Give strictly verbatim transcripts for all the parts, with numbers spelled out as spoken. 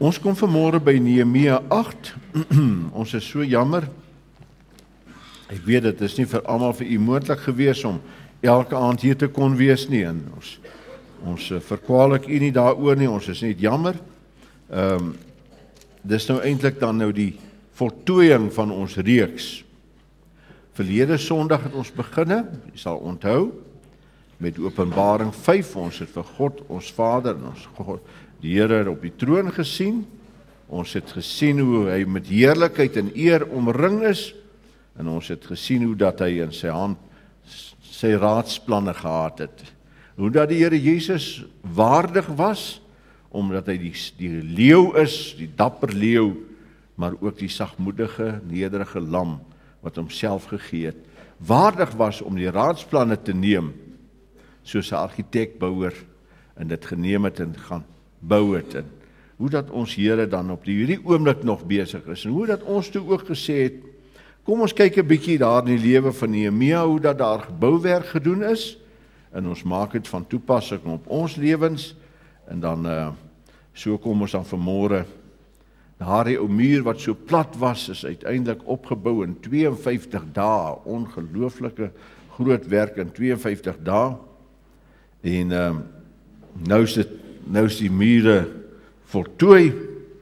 Ons kom vanmôre by Nehemia agt. Ons is so jammer. Ek weet dit is nie vir almal vir u moontlik gewees om elke aand hier te kon wees nie. En ons ons verkwalik u nie daaroor nie. Ons is net jammer. Ehm um, dis nou eintlik dan nou die voltooiing van ons reeks. Verlede Sondag het ons beginne, jy sal onthou, met Openbaring vyf. Ons het vir God, ons Vader en ons God, die Here op die troon gesien. Ons het gesien hoe hy met heerlikheid en eer omring is. En ons het gesien hoe dat hy in sy hand sy raadsplanne gehad het. Hoe dat die Here Jesus waardig was, omdat hy die, die leeu is, die dapper leeu, maar ook die sagmoedige, nederige lam, wat homself gegee het, waardig was om die raadsplanne te neem, soos 'n argitek-bouer, en dit geneem het en gaan bou het, en hoe dat ons Here dan op die hierdie oomblik nog besig is, en hoe dat ons toe ook gesê het, kom ons kyk 'n bietjie daar in die lewe van Nehemia, hoe dat daar bouwerk gedoen is, en ons maak dit van toepassing op ons lewens, en dan, uh, so kom ons dan vanmôre, daardie ou muur wat so plat was, is uiteindelik opgebou in twee en vyftig dae, ongelooflike groot werk in twee en vyftig dae, en uh, nou is dit, nou is die mure voltooi,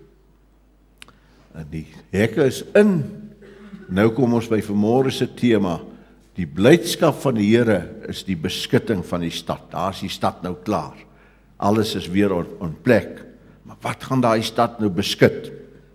en die hekke is in. Nou kom ons by vanmôre se tema, die blydskap van die Here is die beskutting van die stad. Daar is die stad nou klaar. Alles is weer op plek. Maar wat gaan daai stad nou beskut?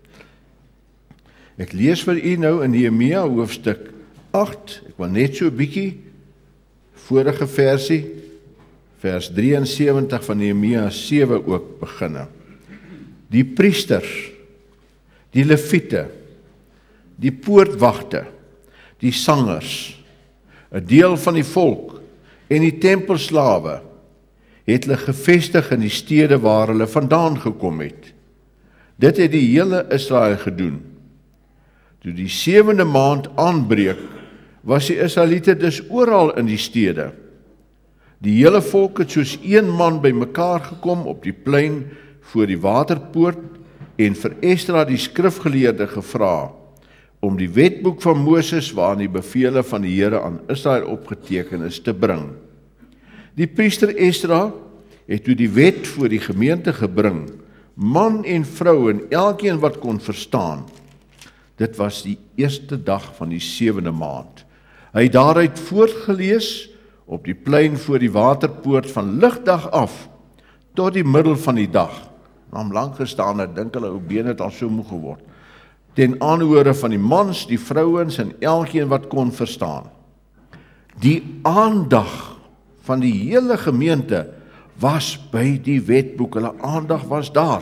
Ek lees vir u nou in Nehemia hoofstuk agt. Ek wil net so 'n bietjie vorige versie, vers drieënsewentig van Nehemia sewe ook beginne. Die priesters, die leviete, die poortwagte, die sangers, 'n deel van die volk en die tempelslawe het hulle gevestig in die stede waar hulle vandaan gekom het. Dit het die hele Israel gedoen. Toe die sewende maand aanbreek, was die Israeliete dus oral in die stede. Die hele volk het soos een man bymekaar gekom op die plein voor die waterpoort en vir Esdra die skrifgeleerde gevra om die wetboek van Moses waarin die bevele van die Here aan Israel opgeteken is te bring. Die priester Esdra het toe die wet voor die gemeente gebring, man en vrou en elkeen wat kon verstaan. Dit was die eerste dag van die sewende maand. Hy het daaruit voortgelees op die plein voor die waterpoort van ligdag af tot die middel van die dag. Naam lank gestaan het, dink hulle ou bene het al so moeg geword. Ten aanhore van die mans, die vrouens en elkeen wat kon verstaan. Die aandag van die hele gemeente was by die wetboek, hulle aandag was daar.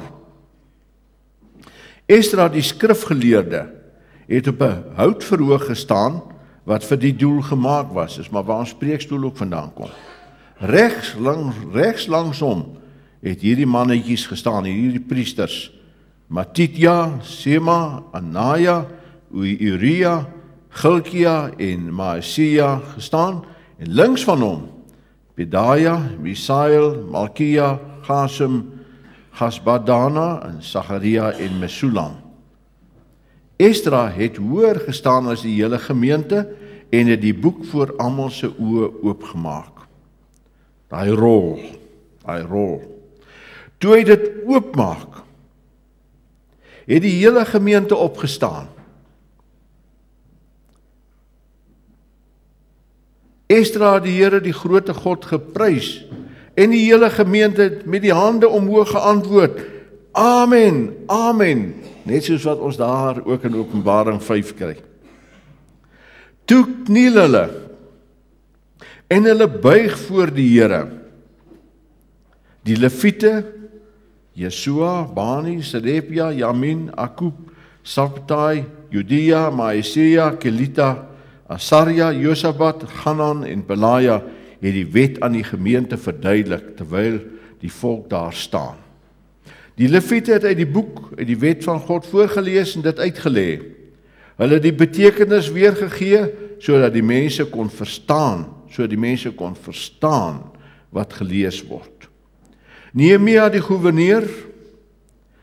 Esdra die skrifgeleerde het op 'n houtverhoog gestaan wat vir die doel gemaak was, is maar waar ons preekstoel ook vandaan kom. Regs, lang, regs langsom het hierdie mannetjies gestaan, hierdie priesters, Matitja, Sema, Anaya, Uria, Gilkia en Maaseia gestaan, en links van hom, Pedaja, Misael, Malkia, Gasem, Gasbadana en Sagaria en Mesulam. Esdra het hoër gestaan as die hele gemeente en het die boek voor almal se oë oopgemaak. Daai rol, daai rol. Toe hy dit oopmaak, het die hele gemeente opgestaan. Esdra het die Here, die groote God, geprys, en die hele gemeente het met die hande omhoog geantwoord, Amen, Amen, net soos wat ons daar ook in Openbaring vyf kry. Toe kniel hulle, en hulle buig voor die Here. Die leviete, Jesua, Bani, Sedepia, Yamin, Akub, Sabtai, Judea, Maaseia, Kelita, Asaria, Josabat, Hanan en Pelaja het die wet aan die gemeente verduidelik, terwyl die volk daar staan. Die leviete het uit die boek, uit die wet van God voorgelees en dit uitgelê. Hulle het die betekenis weergegee, sodat die mense kon verstaan, sodat die mense kon verstaan wat gelees word. Nehemia die gouverneur,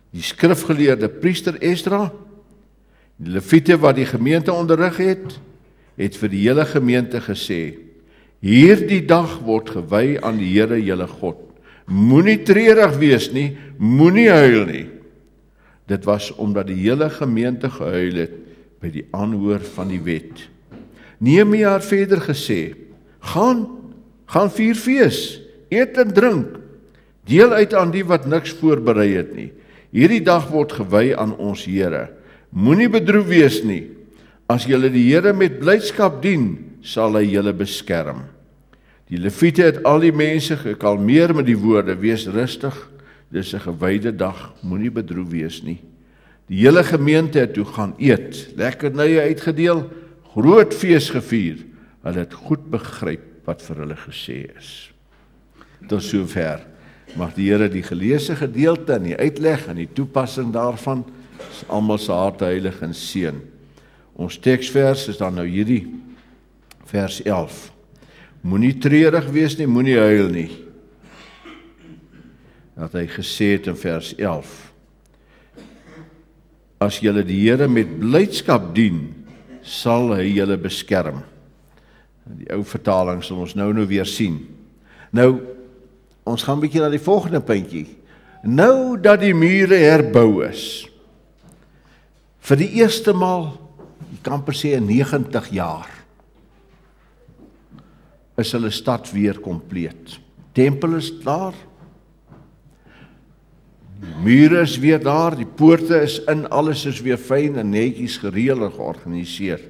die skrifgeleerde priester Esdra, die Lewiete wat die gemeente onderrig het, het vir die hele gemeente gesê, hierdie dag word gewy aan die Here julle God. Moenie treurig wees nie, moenie huil nie. Dit was omdat die hele gemeente gehuil het by die aanhoor van die wet. Nehemia het verder gesê, gaan, gaan vier fees, eet en drink, deel uit aan die wat niks voorberei het nie. Hierdie dag word gewy aan ons Here. Moenie bedroef wees nie. As julle die Here met blydskap dien, sal hy julle beskerm. Die Lewiete het al die mense gekalmeer met die woorde, wees rustig, dis 'n gewyde dag, moenie bedroef wees nie. Die hele gemeente het toe gaan eet, lekkernye uitgedeel, groot fees gevier. Hulle het goed begryp wat vir hulle gesê is. Tot sover. Mag die Here die geleesde gedeelte en die uitleg en die toepassing daarvan almal se harte heilig en seën. Ons teksvers is dan nou hierdie vers elf. Moenie treurig wees nie, moenie huil nie. Dat hy gesê het in vers elf. As julle die Here met blydskap dien, sal hy julle beskerm. Die ou vertaling sal ons nou nou weer sien. Nou, ons gaan 'n bietjie na die volgende puntjie. Nou dat die mure herbou is, vir die eerste maal, jy kan per se in negentig jaar, is hulle stad weer kompleet. Tempel is klaar, die mure is weer daar, die poorte is in, alles is weer fyn en netjies gereël en georganiseer.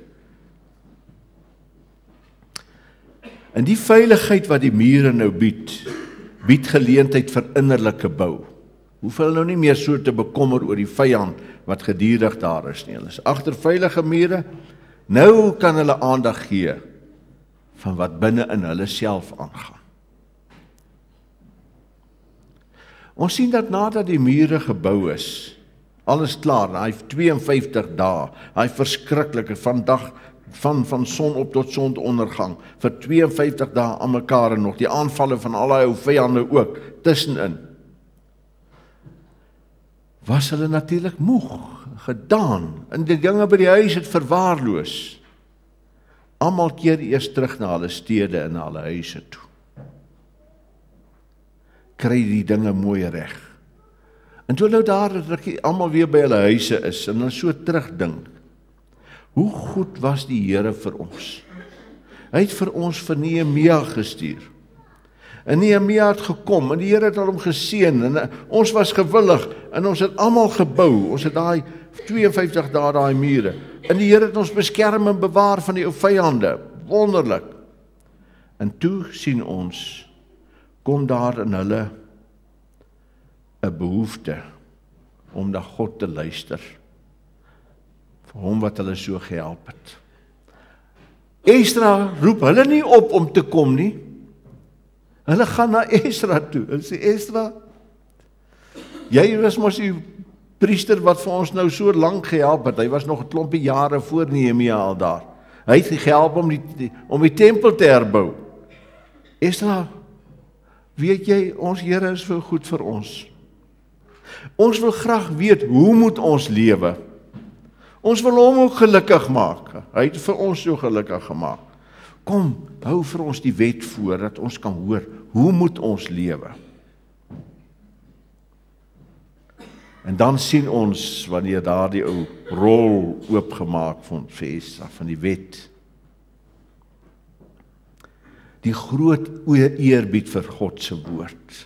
En die veiligheid wat die mure nou bied, bied geleentheid vir innerlike bou. Hoef hulle nou nie meer so te bekommer oor die vyand wat gedurig daar is nie. Hulle is agter veilige mure. Nou kan hulle aandag gee van wat binne in hulle self aangaan. Ons sien dat nadat die mure gebou is, alles klaar, hy het twee en vyftig dae, hy verskriklike van dag van van son op tot sonondergang vir twee en vyftig dae aan mekaar en nog die aanvalle van al die ou vyande ook tussenin. Was hulle natuurlik moeg, gedaan, en die dinge by die huis het verwaarloos. Almal keer eers terug na hulle stede en na hulle huise toe. Kry die dinge mooi reg. En toe nou daar rukkie almal weer by hulle huise is en hulle so terugdink. Hoe goed was die Here vir ons? Hy het vir ons vir Nehemia gestuur. En Nehemia het gekom en die Here het hom geseën en ons was gewillig en ons het almal gebou. Ons het daai twee en vyftig dae daai mure. En die Here het ons beskerm en bewaar van die ou vyande. Wonderlik. En toe sien ons, kom daar in hulle 'n behoefte om na God te luister. Vir hom wat hulle so gehelp het. Esdra roep hulle nie op om te kom nie. Hulle gaan na Esdra toe. Hulle sê, Esdra, jy was mos die priester wat vir ons nou so lank gehelp het. Hy was nog 'n klompie jare voor Nehemia al daar. Hy het gehelp om die, die, om die tempel te herbou. Esdra, weet jy, ons Here is so goed vir ons. Ons wil graag weet, hoe moet ons lewe? Ons wil hom ook gelukkig maak. Hy het vir ons so gelukkig gemaak. Kom, hou vir ons die wet voor, dat ons kan hoor, hoe moet ons lewe? En dan sien ons, wanneer daar die ou rol oopgemaak van Esdra, van die wet, die groot eerbied vir God se woord.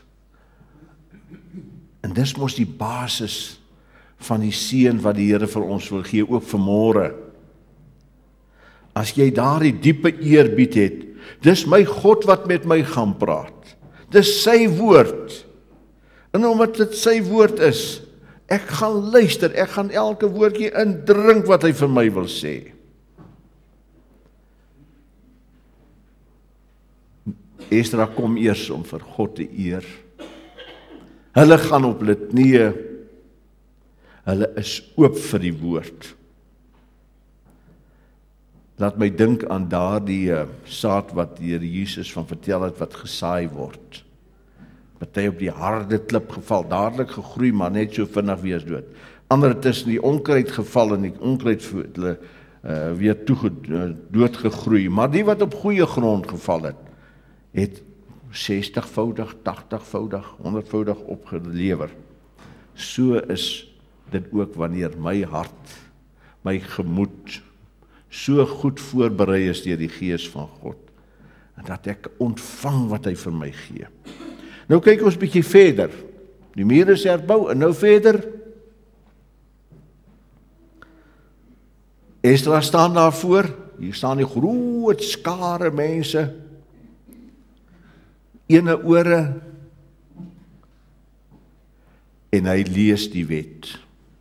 En dis mos die basis van die seën wat die Here vir ons wil gee, ook vanmôre. As jy daardie diepe eerbied het, dis my God wat met my gaan praat. Dis sy woord. En omdat dit sy woord is, ek gaan luister, ek gaan elke woordjie indrink wat hy vir my wil sê. Esdra kom eers om vir God te eer. Hulle gaan op hulle knieë. Hulle is oop vir die woord. Laat my dink aan daardie saad wat die Here Jesus van vertel het wat gesaai word. Party op die harde klip geval, dadelik gegroei, maar net so vinnig weer is dood. Ander tussen die onkruid geval en die onkruid hulle uh, weer toege, uh, doodgegroei. Maar die wat op goeie grond geval het, het sestigvoudig, tagtigvoudig, honderdvoudig opgelewer. So is dit ook wanneer my hart, my gemoed, so goed voorberei is deur die Gees van God, en dat ek ontvang wat hy vir my gee. Nou kyk ons bietjie verder. Die muur is herbou, en nou verder. Esdra staan daarvoor, hier staan die groot skare mense, ene ore, en hy lees die wet.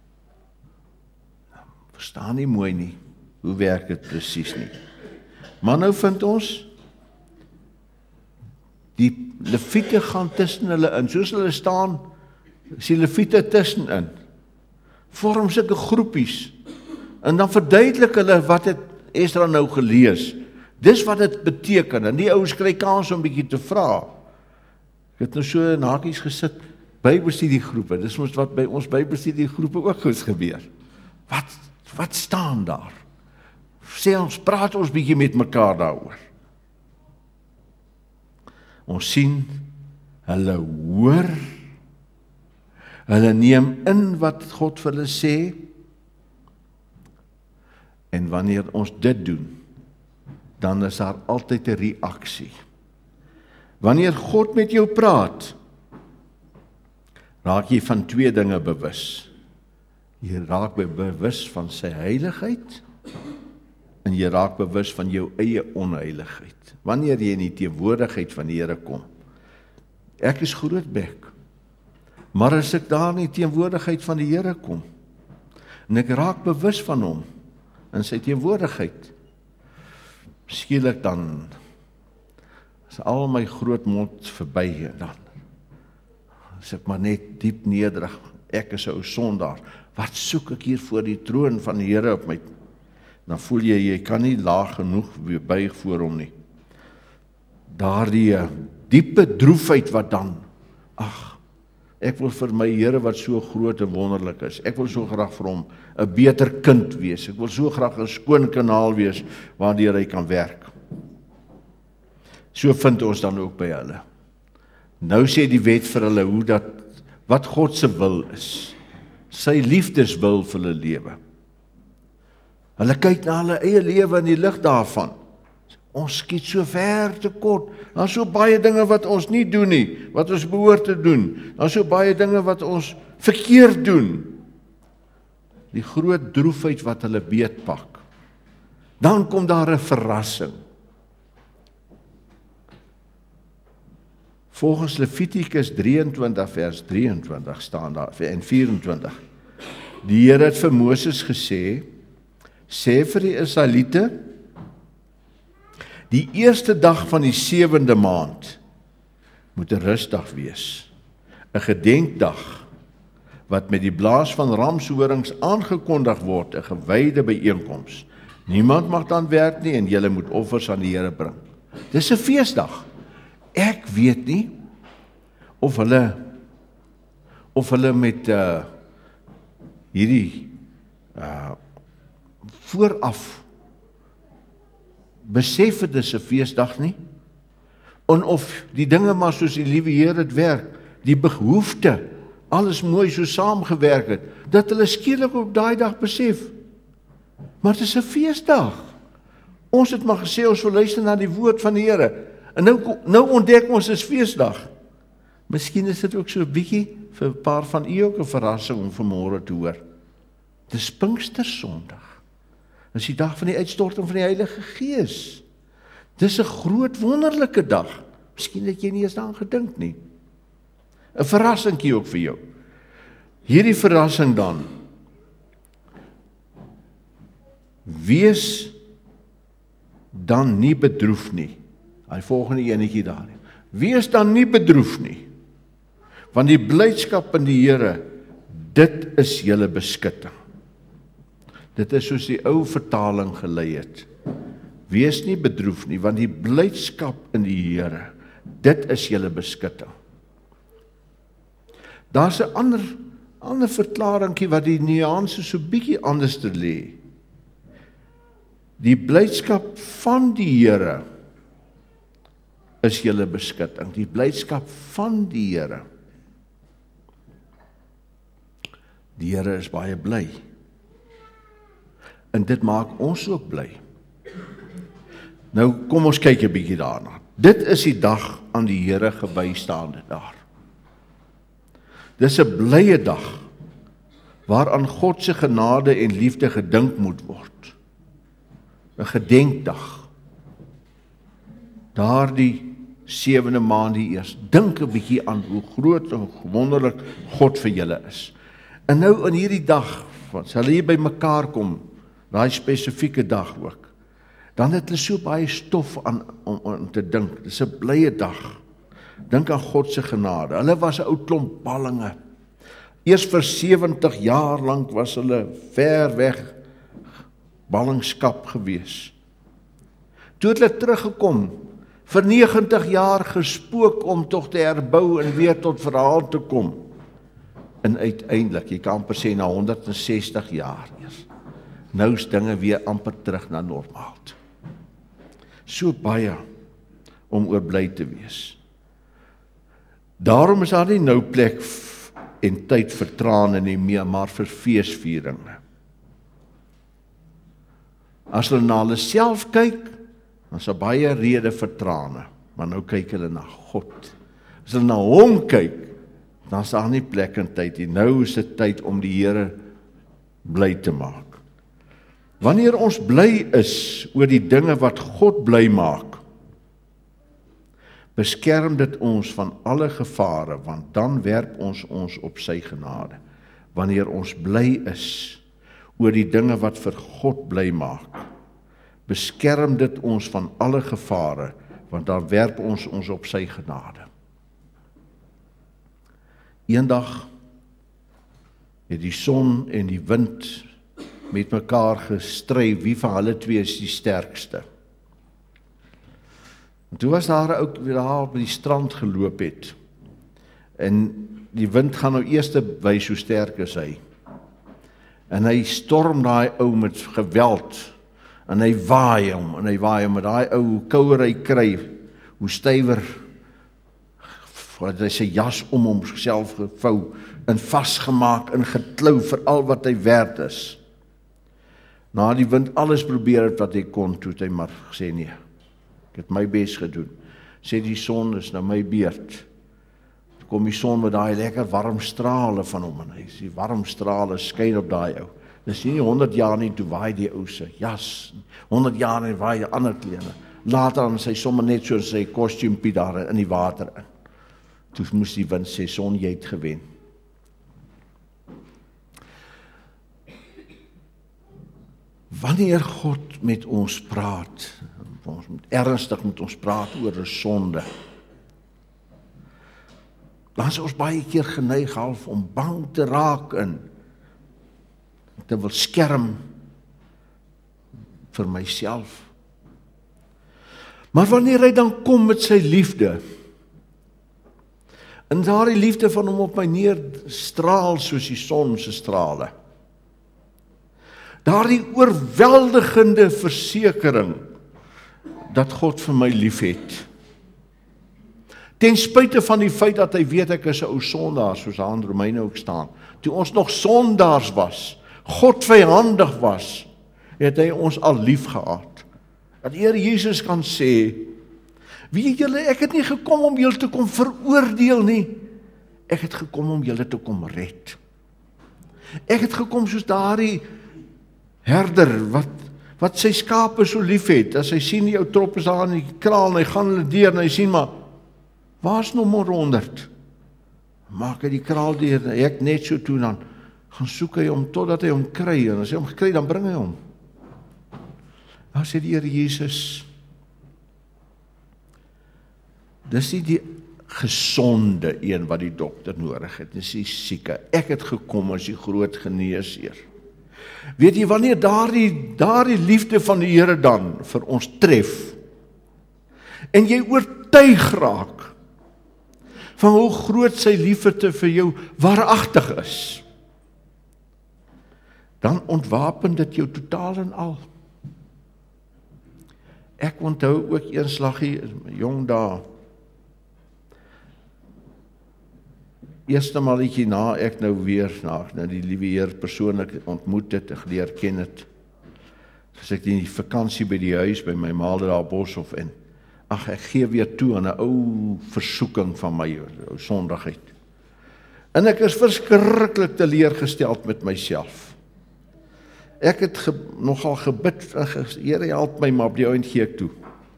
Verstaan nie mooi nie, hoe werk dit presies nie. Maar nou vind ons, die Lewiete gaan tussen hulle in, soos hulle staan, is die Lewiete tussenin, vorm sulke groepies, en dan verduidelik hulle wat het Esdra nou gelees. Dis wat dit beteken, en die ouens kry kans om 'n bietjie te vra. Ek het nou so in hakies gesit, Bybelstudiegroepe, dis ons wat by ons Bybelstudiegroepe ook goed gebeur. Wat, wat staan daar? Sê ons, praat ons bietjie met mekaar daaroor. Ons sien, hulle hoor, hulle neem in wat God vir hulle sê, en wanneer ons dit doen, dan is daar altyd 'n reaksie. Wanneer God met jou praat, raak jy van twee dinge bewus. Jy raak bewus van sy heiligheid, en jy raak bewus van jou eie onheiligheid. Wanneer jy in die teenwoordigheid van die Here kom. Ek is Grootbek, maar as ek daar in die teenwoordigheid van die Here kom, en ek raak bewus van hom, in sy teenwoordigheid, skielik dan, is al my groot mond verby, en dan, as ek maar net diep nederig, ek is 'n ou sondaar, wat soek ek hier voor die troon van die Here op my, dan voel jy, jy kan nie laag genoeg buig voor hom nie. Daardie diepe droefheid wat dan, ag, ek wil vir my Here wat so groot en wonderlik is, ek wil so graag vir hom 'n beter kind wees, ek wil so graag 'n skoon kanaal wees, waardeur hy kan werk. So vind ons dan ook by hulle. Nou sê die wet vir hulle, hoe dat, wat God se wil is, sy liefdeswil vir hulle lewe. Hulle kyk na hulle eie lewe in die lig daarvan. Ons skiet so ver te kort. Daar is so baie dinge wat ons nie doen nie, wat ons behoort te doen. Daar is so baie dinge wat ons verkeerd doen. Die groot droefheid wat hulle beetpak. Dan kom daar 'n verrassing. Volgens Levitikus drieëntwintig vers drieëntwintig staan daar, en vyerentwintig. Die Here het vir Moses gesê, sê vir die Israeliete, die eerste dag van die sewende maand moet 'n rusdag wees, 'n gedenkdag wat met die blaas van ramshorings aangekondig word, 'n gewyde byeenkoms. Niemand mag dan werk nie en julle moet offers aan die Here bring. Dis 'n feesdag. Ek weet nie of hulle of hulle met uh, hierdie uh, vooraf besef het dis 'n feesdag nie, en of die dinge maar soos die liewe Here het werk, die behoefte, alles mooi so saamgewerk het, dat hulle skielik op daai dag besef, maar dit is 'n feesdag. Ons het maar gesê, ons wil luister na die woord van die Here, en nou, nou ontdek ons is feesdag. Miskien is dit ook so 'n bietjie, vir 'n paar van u ook 'n verrassing om vanmôre te hoor. Dis Pinkstersondag. Dis die dag van die uitstorting van die Heilige Gees. Dis 'n groot wonderlike dag. Miskien het jy nie eens daaraan gedink nie. 'n Verrassingkie ook vir jou. Hierdie verrassing dan. Wees dan nie bedroef nie. Hy volgende enetjie daar. Wees dan nie bedroef nie. Want die blydskap in die Here, dit is julle beskutting. Dit is soos die ou vertaling gelei het. Wees nie bedroef nie, want die blydskap in die Here, dit is julle beskutting. Daar's 'n ander ander verklaringkie wat die nuance so bietjie anders te lê. Die blydskap van die Here is julle beskutting. Die blydskap van die Here. Die Here is baie bly. En dit maak ons ook bly. Nou kom ons kyk 'n bietjie daarna. Dit is die dag aan die Here gewy staande daar. Dis 'n blye dag waaraan God se genade en liefde gedink moet word. 'n Gedenkdag. Daardie sewende maand die eers. Dink 'n bietjie aan hoe groot en wonderlik God vir julle is. En nou in hierdie dag, want as hulle hier by mekaar kom, daai spesifieke dag ook, dan het hulle so baie stof aan om, om te dink. Dis 'n blye dag. Dink aan God se genade. Hulle was 'n ou klomp ballinge. Eers vir sewentig jaar lank was hulle ver weg ballingskap gewees. Toe het hulle teruggekom, vir negentig jaar gespook om tog te herbou en weer tot verhaal te kom. En uiteindelik, jy kan amper sê na honderdsestig jaar eers. Nou is dinge weer amper terug na normaal toe. So baie om oor bly te wees. Daarom is daar nie nou plek en tyd vir trane nie meer, maar vir feesvieringe. As hulle na hulle self kyk, dan is daar baie rede vir trane, maar nou kyk hulle na God. As hulle na hom kyk, dan is daar nie plek en tyd nie. Nou is dit tyd om die Here bly te maak. Wanneer ons bly is oor die dinge wat God bly maak, beskerm dit ons van alle gevare, want dan werp ons ons op sy genade. Wanneer ons bly is oor die dinge wat vir God bly maak, beskerm dit ons van alle gevare, want dan werp ons ons op sy genade. Eendag het die son en die wind met mekaar gestry, wie van hulle twee is die sterkste. En toe was daar ook weer daar op die strand geloop het, en die wind gaan nou eers wys hoe sterk is hy. En hy storm daai ou met geweld, en hy waai hom, en hy waai hom met daai ou, hoe kouer hy kry, hoe stywer, wat hy sy jas om homself gevou, en vasgemaak, en geklou vir al wat hy werd is. Na die wind alles probeer het wat hy kon, toe het hy maar gesê nee, ek het my bes gedoen. Sê die son is nou my beurt. Toe kom die son met daai lekker warm strale van hom, en hy sê die warm strale skyn op daai ou. Dis nie honderd jaar nie, toe waai die ou se jas, honderd jaar nie waai die ander klere. Later dan sy sommer net so sy kostuumpie daar in die water in. Toe moes die wind sê, son, jy het gewen. Wanneer God met ons praat, ons moet ernstig met ons praat oor 'n sonde, dan is ons baie keer geneig half om bang te raak en te wil skerm vir myself. Maar wanneer hy dan kom met sy liefde, en daardie liefde van hom op my neer straal soos die son se strale, daardie oorweldigende versekering dat God vir my lief het, ten spyte van die feit dat hy weet ek is 'n ou sondaar, soos daar in Romeine ook staan, toe ons nog sondaars was, God vyhandig was, het hy ons al lief gehad. Dat die Here Jesus kan sê, weet julle, ek het nie gekom om julle te kom veroordeel nie, ek het gekom om julle te kom red. Ek het gekom soos daardie herder, wat, wat sy skape so lief het, as hy sien die ou trop is daar in die kraal, en hy gaan hulle deur, en hy sien maar, waar is nommer honderd? Maak hy die kraal deur, ek net so toe, dan gaan soek hy hom, totdat hy hom kry, en as hy hom gekry, dan bring hy hom. Dan sê die Here Jesus, dis nie die gesonde een wat die dokter nodig het, dis die sieke. Ek het gekom as die groot geneesheer. Weet jy, wanneer daardie, daardie liefde van die Here dan vir ons tref, en jy oortuig raak van hoe groot sy liefde vir jou waaragtig is, dan ontwapen dit jou totaal en al. Ek onthou ook een slaggie, jong daar, eerste malietjie na ek nou weer na, na die liewe Heer persoonlik ontmoet het, geleer ken het, as ek in die vakansie by die huis, by my ma daar Boshoff en, ag ek gee weer toe aan 'n ou versoeking van my, ou sondigheid. En ek is verskriklik teleurgesteld met myself. Ek het ge, nogal gebid, en ge, Here help my, maar op die ouend gee ek toe.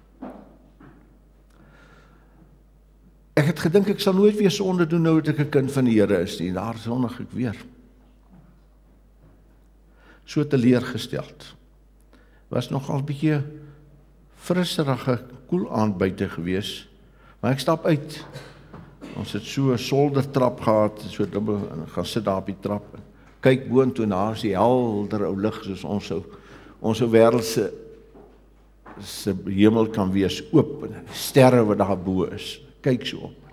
Ek het gedink, ek sal nooit weer sonde doen nou dat ek 'n kind van die Here is nie, en daar sondig ek weer. So teleurgesteld. Was nogal 'n bietjie frisserige, koel aand buite gewees, maar ek stap uit. Ons het so 'n soldertrap gehad, so dubbel, en gaan sit daar op die trap, kyk boontoe, en daar is die helder ou lig, soos ons sou, ons sou wêreld se, se hemel kan wees, oop, en sterre wat daar bo is, kyk so op.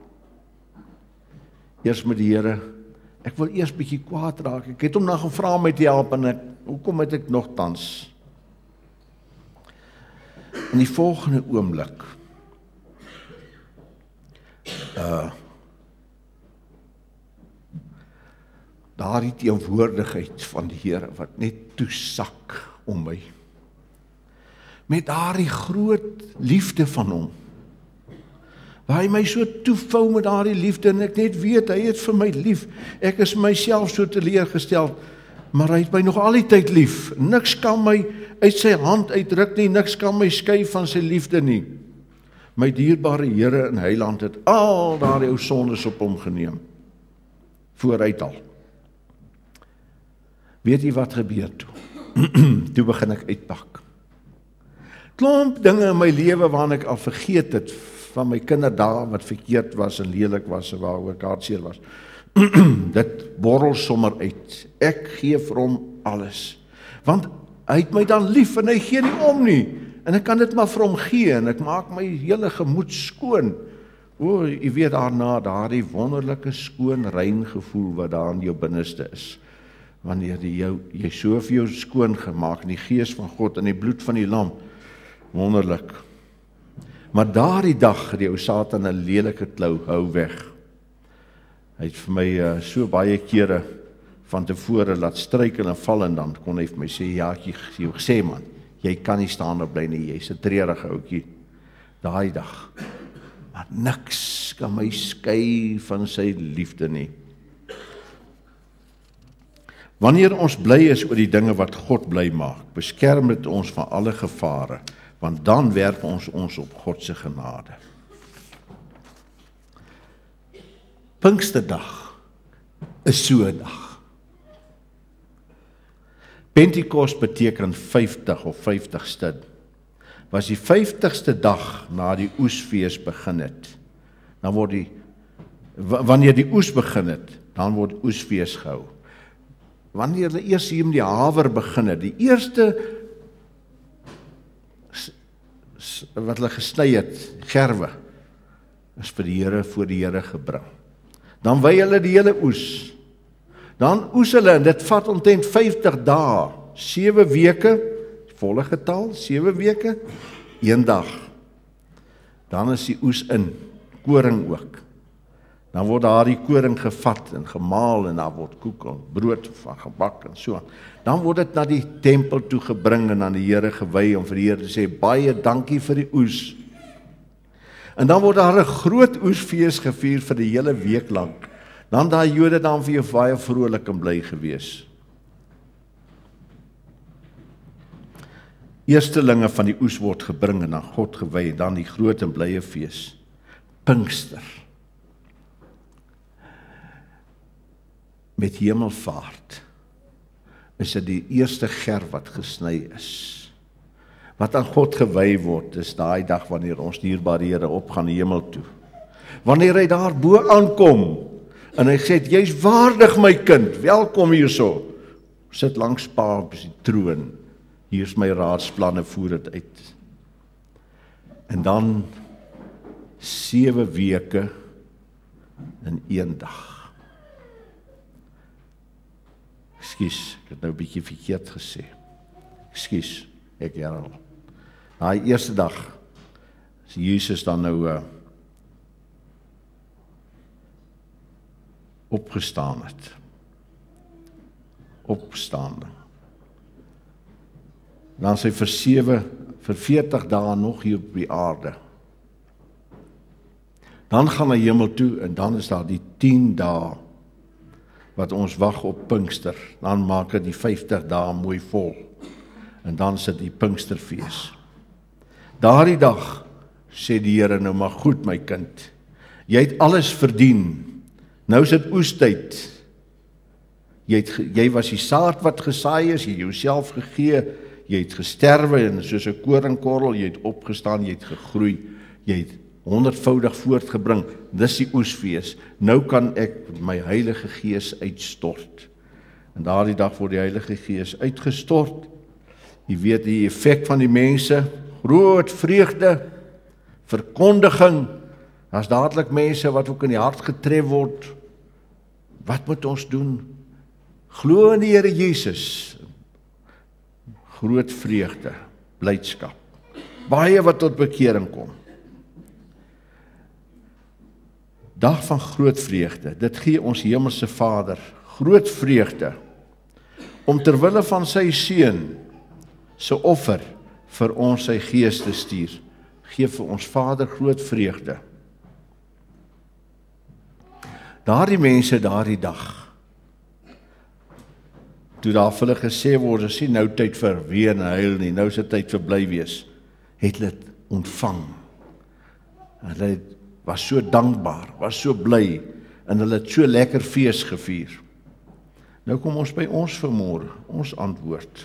Eers met die Here, ek wil eers bietjie kwaad raak, ek het hom nou gevra om my te help, en ek, hoekom het ek nogtans? In die volgende oomblik, uh, daardie teenwoordigheid van die Here, wat net toesak om my, met daardie groot liefde van hom, waar hy my so toevou met daardie liefde, en ek net weet, hy het vir my lief, ek is myself so teleurgesteld, maar hy het my nog al die tyd lief, niks kan my uit sy hand uitruk nie, niks kan my skei van sy liefde nie. My dierbare Here en Heiland het al daardie ou sondes op hom geneem, vooruit al. Weet jy wat gebeur toe? Toe begin ek uitpak. Klomp dinge in my lewe waarna ek al vergeet het, van my kinderdae wat verkeerd was en lelik was en waaroor ek hartseer was. Dit borrel sommer uit. Ek gee vir hom alles. Want hy het my dan lief en hy gee nie om nie. En ek kan dit maar vir hom gee en ek maak my hele gemoed skoon. O, jy weet daarna, daardie wonderlike skoon, rein gevoel wat daar in jou binneste is. Wanneer jy, jou, jy so vir jou skoon gemaak in die gees van God en die bloed van die lam. Wonderlik. Maar daardie dag het die ou Satan 'n lelike klou, hou weg. Hy het vir my uh, so baie kere van tevore laat struikel en val en dan kon hy vir my sê, ja, ek jy gesê man, jy kan nie staan op bly nie, jy's 'n treurige ouetjie. Daai dag. Maar niks kan my skei van sy liefde nie. Wanneer ons bly is oor die dinge wat God bly maak, beskerm dit ons van alle gevare, want dan werp ons ons op God se genade. Pinksterdag is so 'n dag. Pentekost beteken vyftig of vyftigste. Was die vyftigste dag na die oesfees begin het. Dan word die wanneer die oes begin het, dan word oesfees gehou. Wanneer hulle eers hier met die haver begin het, die eerste wat hulle gesny het, gerwe, is vir die Here voor die Here gebring. Dan wy hulle die hele oes. Dan oes hulle, en dit vat omtrent vyftig dae, sewe weke, volle getal, sewe weke, een dag. Dan is die oes in, koring ook. Dan word daar die koring gevat en gemaal en daar word koek en brood van gebak en so. Dan word dit na die tempel toe gebring en aan die Here gewy om vir die Here te sê, baie dankie vir die oes. En dan word daar 'n groot oesfees gevier vir die hele week lank. Dan daai Jode dan vir jou baie vrolik en bly gewees. Eerstelinge van die oes word gebring en aan God gewy en dan die groot en blye fees. Pinkster. Met hemelvaart is dit die eerste ger wat gesny is. Wat aan God gewy word, is daai dag wanneer ons dierbare Here opgaan hemel toe. Wanneer hy daar bo aankom, en hy sê, jy's waardig my kind, welkom hierso. Sit langs Pa op die troon, hier's my raadsplanne, voer dit uit. En dan sewe weke in een dag. Ekskuus, ek het nou 'n bietjie verkeerd gesê. Ekskuus, ek herhaal. Na die eerste dag, as Jesus dan nou uh, opgestaan het. Opstaande. Dan sy vir sewe, vir veertig dae nog hier op die aarde. Dan gaan hy hemel toe en dan is daar die tien dae wat ons wag op Pinkster. Dan maak dit die vyftig dae mooi vol. En dan sit die Pinksterfees. Daardie dag sê die Here, nou maar goed my kind, jy het alles verdien. Nou is dit oestyd. Jy, het, jy was die saad wat gesaai is, jy het jouself gegee, jy het gesterwe en soos 'n koringkorrel, jy het opgestaan, jy het gegroei, jy het honderdvoudig voortgebring. Dis die oesfees. Nou kan ek my Heilige Gees uitstort. En daardie dag word die Heilige Gees uitgestort. Jy weet die effek van die mense, groot vreugde, verkondiging. Daar's dadelik mense wat ook in die hart getref word. Wat moet ons doen? Glo in die Here Jesus. Groot vreugde, blydskap. Baie wat tot bekering kom. Dag van groot vreugde. Dit gee ons hemelse Vader groot vreugde om ter wille van sy seun se offer vir ons sy Gees te stuur. Gee vir ons Vader groot vreugde. Daardie mense daardie dag, toe daar vir hulle gesê word, is nie nou tyd vir ween en huil nie, nou is dit tyd vir bly wees, het hulle dit ontvang. Hulle was so dankbaar, was so bly, en hulle het so lekker fees gevier. Nou kom ons by ons vanmôre, ons antwoord.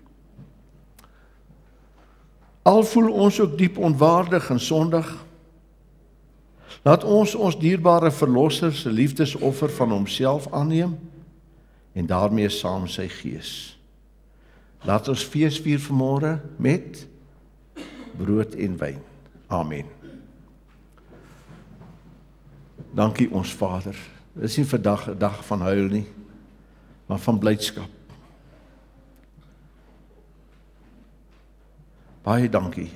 Al voel ons ook diep onwaardig en sondig, laat ons ons dierbare verlosser se liefdesoffer van homself aanneem, en daarmee saam sy Gees. Laat ons fees vier vanmôre met brood en wyn. Amen. Dankie ons Vader. Dit is nie vandag 'n dag van huil nie, maar van blydskap. Baie dankie.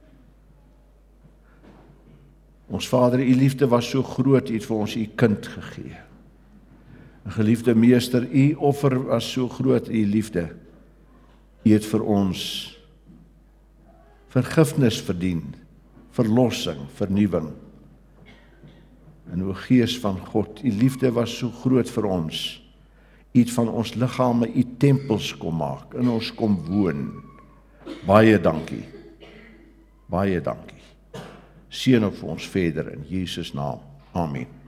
Ons Vader, u liefde was so groot, u het vir ons u kind gegee. En geliefde Meester, u offer was so groot, u liefde. U het vir ons vergifnis verdien, verlossing, vernuwing. En o Gees van God, u liefde was so groot vir ons. U het van ons liggame u tempels kom maak, in ons kom woon. Baie dankie. Baie dankie. Seën op vir ons verder in Jesus naam. Amen.